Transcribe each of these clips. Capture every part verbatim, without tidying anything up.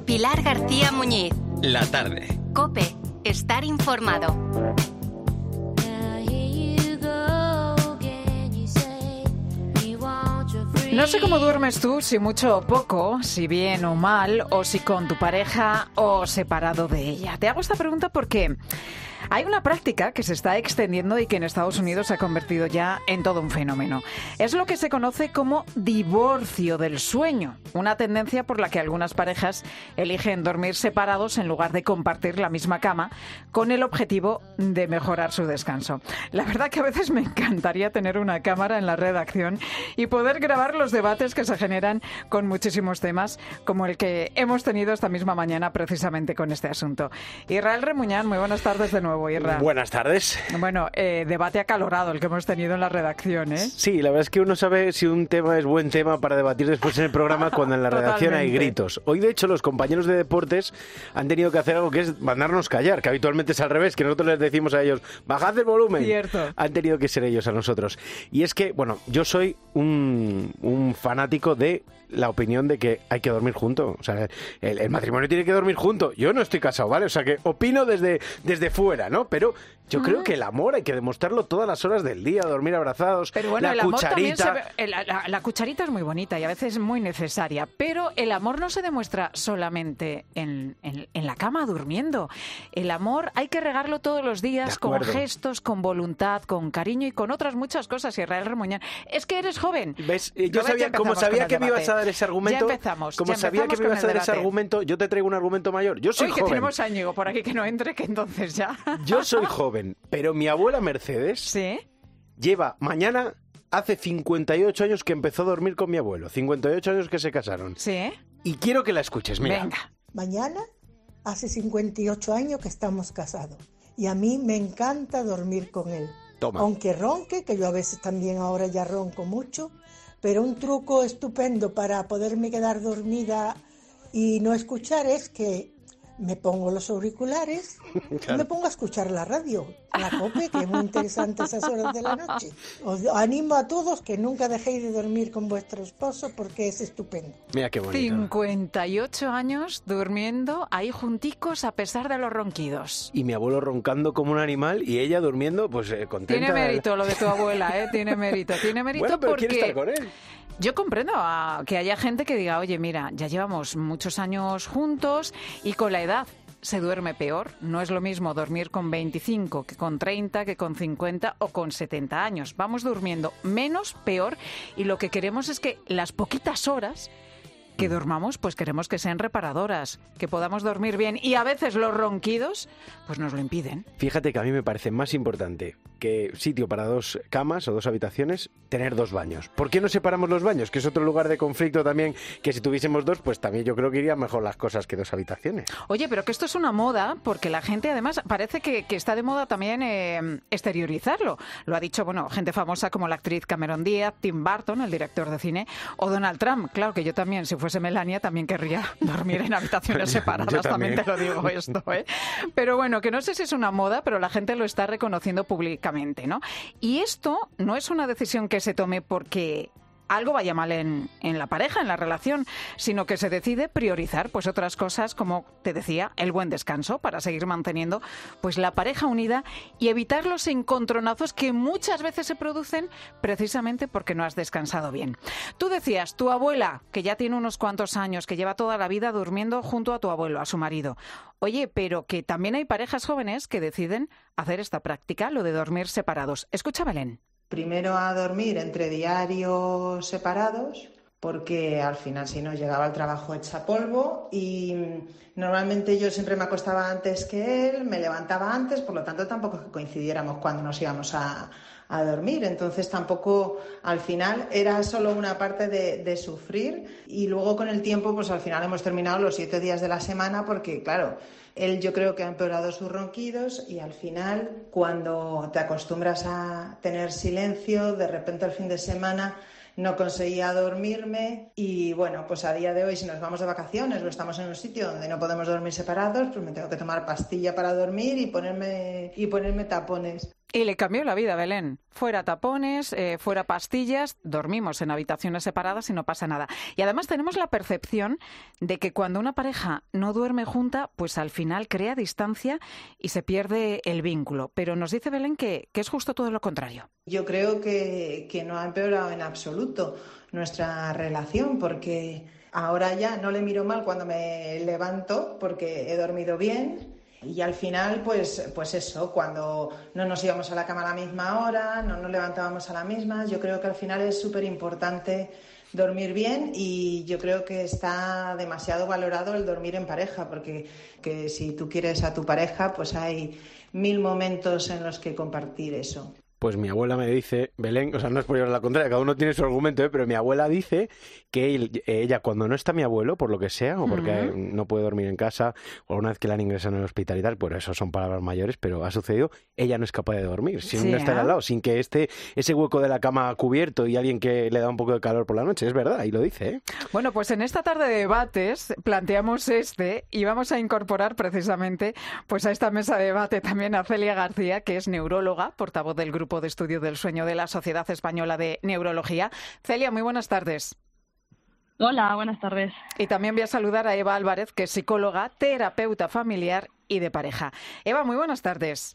Pilar García Muñiz. La tarde. COPE. Estar informado. No sé cómo duermes tú, si mucho o poco, si bien o mal, o si con tu pareja o separado de ella. Te hago esta pregunta porque hay una práctica que se está extendiendo y que en Estados Unidos se ha convertido ya en todo un fenómeno. Es lo que se conoce como divorcio del sueño, una tendencia por la que algunas parejas eligen dormir separados en lugar de compartir la misma cama, con el objetivo de mejorar su descanso. La verdad que a veces me encantaría tener una cámara en la redacción y poder grabar los debates que se generan con muchísimos temas, como el que hemos tenido esta misma mañana precisamente con este asunto. Israel Remuñán, muy buenas tardes de nuevo. Irra. Buenas tardes. Bueno, eh, debate acalorado el que hemos tenido en la redacción, ¿eh? Sí, la verdad es que uno sabe si un tema es buen tema para debatir después en el programa cuando en la redacción hay gritos. Hoy, de hecho, los compañeros de deportes han tenido que hacer algo que es mandarnos callar, que habitualmente es al revés, que nosotros les decimos a ellos, bajad el volumen. Cierto. Han tenido que ser ellos a nosotros. Y es que, bueno, yo soy un, un fanático de la opinión de que hay que dormir juntos. O sea, el, el matrimonio tiene que dormir juntos. Yo no estoy casado, ¿vale? O sea, que opino desde, desde fuera, ¿no? Pero yo mm. creo que el amor hay que demostrarlo todas las horas del día, dormir abrazados. Pero bueno, la el amor cucharita. también se ve, la, la, la cucharita es muy bonita y a veces muy necesaria, pero el amor no se demuestra solamente en, en, en la cama durmiendo. El amor hay que regarlo todos los días con gestos, con voluntad, con cariño y con otras muchas cosas. Israel Remuñán, es que eres joven. ¿Ves? Yo sabía, como sabía que me ibas a dar ese argumento, ya empezamos, como ya sabía que me ibas a dar ese debate. argumento, yo te traigo un argumento mayor. Yo soy Uy, joven. que tenemos a Íñigo por aquí que no entre, que entonces ya. Yo soy joven, pero mi abuela Mercedes ¿sí? lleva mañana hace cincuenta y ocho años que empezó a dormir con mi abuelo. cincuenta y ocho años que se casaron. Sí. Y quiero que la escuches, mira. Venga. Mañana hace cincuenta y ocho años que estamos casados. Y a mí me encanta dormir con él. Toma. Aunque ronque, que yo a veces también ahora ya ronco mucho, pero un truco estupendo para poderme quedar dormida y no escuchar es que me pongo los auriculares claro. y me pongo a escuchar la radio, la COPE, que es muy interesante esas horas de la noche. Os animo a todos que nunca dejéis de dormir con vuestro esposo porque es estupendo. Mira qué bonito. cincuenta y ocho años durmiendo ahí junticos a pesar de los ronquidos. Y mi abuelo roncando como un animal y ella durmiendo pues eh, contenta. Tiene mérito lo de tu abuela, ¿eh? Tiene mérito. Tiene mérito bueno, pero porque quiere estar con él. Yo comprendo a que haya gente que diga, oye, mira, ya llevamos muchos años juntos y con la edad se duerme peor. No es lo mismo dormir con veinticinco que con treinta, que con cincuenta o con setenta años. Vamos durmiendo menos, peor, y lo que queremos es que las poquitas horas que dormamos, pues queremos que sean reparadoras, que podamos dormir bien, y a veces los ronquidos pues nos lo impiden. Fíjate que a mí me parece más importante que sitio para dos camas o dos habitaciones, tener dos baños. ¿Por qué no separamos los baños? Que es otro lugar de conflicto también, que si tuviésemos dos, pues también yo creo que irían mejor las cosas que dos habitaciones. Oye, pero que esto es una moda, porque la gente además parece que, que está de moda también eh, exteriorizarlo. Lo ha dicho, bueno, gente famosa como la actriz Cameron Díaz, Tim Burton, el director de cine, o Donald Trump. Claro que yo también, si fuese Melania, también querría dormir en habitaciones separadas, también. también te lo digo esto, ¿eh? Pero bueno, que no sé si es una moda, pero la gente lo está reconociendo públicamente, ¿no? Y esto no es una decisión que se tome porque algo vaya mal en, en la pareja, en la relación, sino que se decide priorizar pues otras cosas, como te decía, el buen descanso, para seguir manteniendo pues la pareja unida y evitar los encontronazos que muchas veces se producen precisamente porque no has descansado bien. Tú decías, tu abuela, que ya tiene unos cuantos años, que lleva toda la vida durmiendo junto a tu abuelo, a su marido. Oye, pero que también hay parejas jóvenes que deciden hacer esta práctica, lo de dormir separados. Escucha, Belén. Primero a dormir entre diarios separados, porque al final si no llegaba al trabajo hecha polvo, y normalmente yo siempre me acostaba antes que él, me levantaba antes, por lo tanto tampoco es que coincidiéramos cuando nos íbamos a, a dormir, entonces tampoco al final era solo una parte de, de sufrir, y luego con el tiempo pues al final hemos terminado los siete días de la semana porque claro, él yo creo que ha empeorado sus ronquidos y al final cuando te acostumbras a tener silencio, de repente el fin de semana no conseguía dormirme y bueno, pues a día de hoy si nos vamos de vacaciones o estamos en un sitio donde no podemos dormir separados, pues me tengo que tomar pastilla para dormir y ponerme, y ponerme tapones. Y le cambió la vida, Belén. Fuera tapones, eh, fuera pastillas, dormimos en habitaciones separadas y no pasa nada. Y además tenemos la percepción de que cuando una pareja no duerme junta, pues al final crea distancia y se pierde el vínculo. Pero nos dice Belén que, que es justo todo lo contrario. Yo creo que, que no ha empeorado en absoluto nuestra relación, porque ahora ya no le miro mal cuando me levanto porque he dormido bien. Y al final, pues, pues eso, cuando no nos íbamos a la cama a la misma hora, no nos levantábamos a la misma, yo creo que al final es súper importante dormir bien y yo creo que está demasiado valorado el dormir en pareja, porque que si tú quieres a tu pareja, pues hay mil momentos en los que compartir eso. Pues mi abuela me dice, Belén, o sea, no es por llevar la contraria, cada uno tiene su argumento, ¿eh? Pero mi abuela dice que él, ella, cuando no está mi abuelo, por lo que sea, o porque uh-huh. no puede dormir en casa, o una vez que la han ingresado en el hospital y tal, pues eso son palabras mayores, pero ha sucedido, ella no es capaz de dormir, sin sí, estar ¿eh? al lado, sin que esté ese hueco de la cama cubierto y alguien que le da un poco de calor por la noche, es verdad, y lo dice, ¿eh? Bueno, pues en esta tarde de debates planteamos este y vamos a incorporar precisamente pues a esta mesa de debate también a Celia García, que es neuróloga, portavoz del Grupo de Estudio del Sueño de la Sociedad Española de Neurología. Celia, muy buenas tardes. Hola, buenas tardes. Y también voy a saludar a Eva Álvarez, que es psicóloga, terapeuta familiar y de pareja. Eva, muy buenas tardes.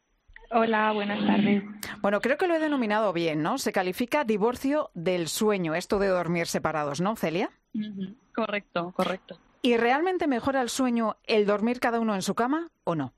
Hola, buenas tardes. Bueno, creo que lo he denominado bien, ¿no? Se califica divorcio del sueño, esto de dormir separados, ¿no, Celia? Uh-huh. Correcto, correcto. ¿Y realmente mejora el sueño el dormir cada uno en su cama o no?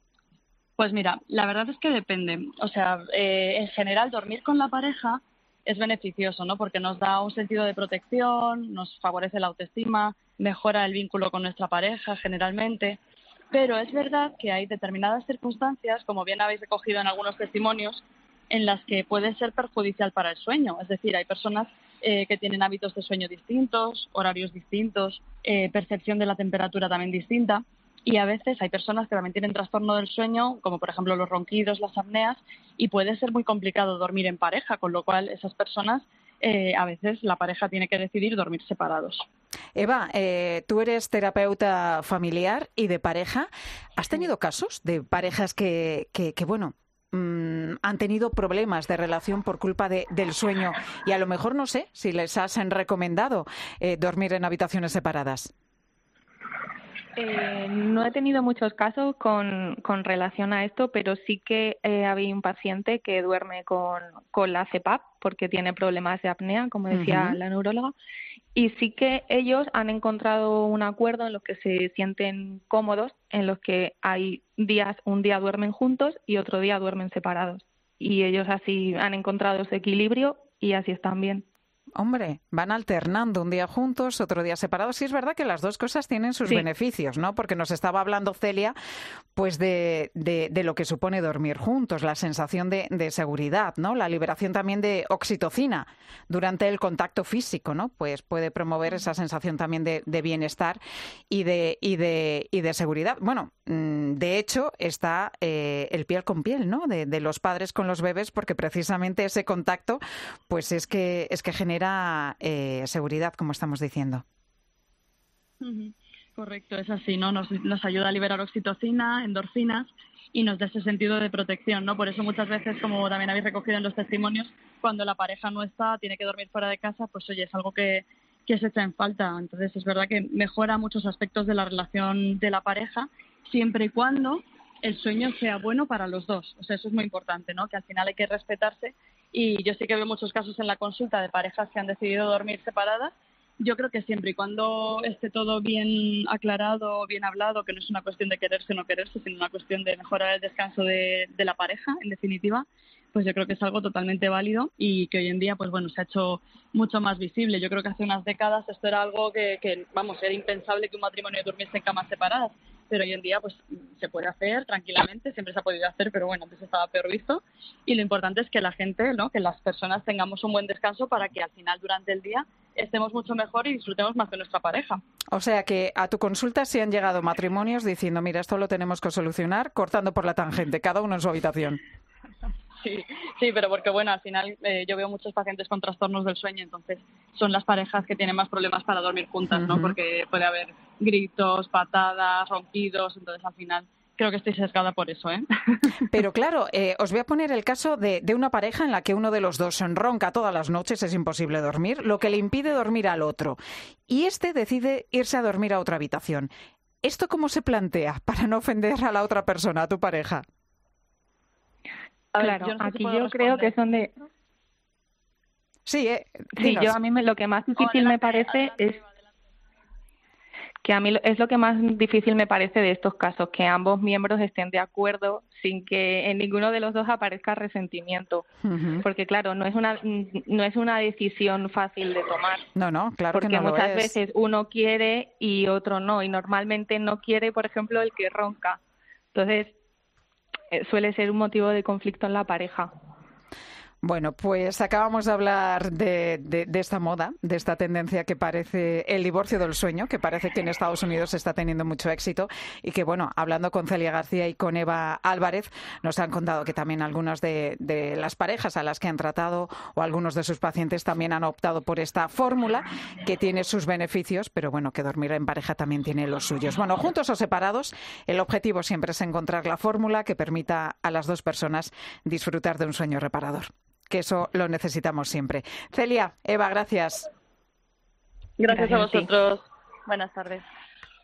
Pues mira, la verdad es que depende. O sea, eh, en general dormir con la pareja es beneficioso, ¿no? Porque nos da un sentido de protección, nos favorece la autoestima, mejora el vínculo con nuestra pareja generalmente. Pero es verdad que hay determinadas circunstancias, como bien habéis recogido en algunos testimonios, en las que puede ser perjudicial para el sueño. Es decir, hay personas eh, que tienen hábitos de sueño distintos, horarios distintos, eh, percepción de la temperatura también distinta. Y a veces hay personas que también tienen trastorno del sueño, como por ejemplo los ronquidos, las apneas, y puede ser muy complicado dormir en pareja, con lo cual esas personas, eh, a veces la pareja tiene que decidir dormir separados. Eva, eh, tú eres terapeuta familiar y de pareja. ¿Has tenido casos de parejas que, que, que bueno, mmm, han tenido problemas de relación por culpa de, del sueño y a lo mejor, no sé, si les has recomendado eh, dormir en habitaciones separadas? Eh, no he tenido muchos casos con, con relación a esto, pero sí que eh, había un paciente que duerme con, con la C PAP porque tiene problemas de apnea, como decía uh-huh. la neuróloga, y sí que ellos han encontrado un acuerdo en los que se sienten cómodos, en los que hay días, un día duermen juntos y otro día duermen separados. Y ellos así han encontrado ese equilibrio y así están bien. Hombre, van alternando un día juntos, otro día separados. Sí es verdad que las dos cosas tienen sus sí. beneficios, ¿no? Porque nos estaba hablando Celia, pues de, de, de lo que supone dormir juntos, la sensación de, de seguridad, ¿no? La liberación también de oxitocina durante el contacto físico, ¿no? Pues puede promover esa sensación también de, de bienestar y de, y de, y de seguridad. Bueno, de hecho está eh, el piel con piel, ¿no? De, de los padres con los bebés, porque precisamente ese contacto, pues es que es que genera Eh, seguridad, como estamos diciendo. Uh-huh. Correcto, es así, ¿no? Nos, nos ayuda a liberar oxitocina, endorfinas y nos da ese sentido de protección, ¿no? Por eso muchas veces, como también habéis recogido en los testimonios, cuando la pareja no está, tiene que dormir fuera de casa, pues oye, es algo que, que se echa en falta. Entonces es verdad que mejora muchos aspectos de la relación de la pareja, siempre y cuando el sueño sea bueno para los dos. O sea, eso es muy importante, ¿no? Que al final hay que respetarse. Y yo sí que veo muchos casos en la consulta de parejas que han decidido dormir separadas. Yo creo que siempre y cuando esté todo bien aclarado, bien hablado, que no es una cuestión de quererse o no quererse, sino una cuestión de mejorar el descanso de, de la pareja, en definitiva, pues yo creo que es algo totalmente válido y que hoy en día, pues bueno, se ha hecho mucho más visible. Yo creo que hace unas décadas esto era algo que, que vamos, era impensable que un matrimonio durmiese en camas separadas. Pero hoy en día pues se puede hacer tranquilamente, siempre se ha podido hacer, pero bueno, antes estaba peor visto. Y lo importante es que la gente, ¿no? Que las personas tengamos un buen descanso para que al final durante el día estemos mucho mejor y disfrutemos más de nuestra pareja. O sea que a tu consulta sí han llegado matrimonios diciendo, mira, esto lo tenemos que solucionar cortando por la tangente, cada uno en su habitación. Sí, sí, pero porque bueno, al final eh, yo veo muchos pacientes con trastornos del sueño, entonces son las parejas que tienen más problemas para dormir juntas, ¿no? Uh-huh. Porque puede haber gritos, patadas, ronquidos, entonces al final creo que estoy sesgada por eso, ¿eh? Pero claro, eh, os voy a poner el caso de, de una pareja en la que uno de los dos ronca todas las noches, es imposible dormir, lo que le impide dormir al otro. Y este decide irse a dormir a otra habitación. ¿Esto cómo se plantea para no ofender a la otra persona, a tu pareja? A ver, Claro, yo no sé si aquí puedo yo creo que son de... Sí, eh, Sí, dinos. yo a mí me, lo que más difícil Adelante, me parece adelante, es que a mí lo- es lo que más difícil me parece de estos casos, que ambos miembros estén de acuerdo sin que en ninguno de los dos aparezca resentimiento, Ujú. porque claro, no es una no es una decisión fácil de tomar, No, no, claro que porque no lo muchas es. veces uno quiere y otro no, y normalmente no quiere, por ejemplo, el que ronca. Entonces, eh, suele ser un motivo de conflicto en la pareja. Bueno, pues acabamos de hablar de, de, de esta moda, de esta tendencia que parece el divorcio del sueño, que parece que en Estados Unidos está teniendo mucho éxito y que, bueno, hablando con Celia García y con Eva Álvarez, nos han contado que también algunas de, de las parejas a las que han tratado o algunos de sus pacientes también han optado por esta fórmula que tiene sus beneficios, pero bueno, que dormir en pareja también tiene los suyos. Bueno, juntos o separados, el objetivo siempre es encontrar la fórmula que permita a las dos personas disfrutar de un sueño reparador, que eso lo necesitamos siempre. Celia, Eva, gracias. Gracias, Gracias a a ti. vosotros. Buenas tardes.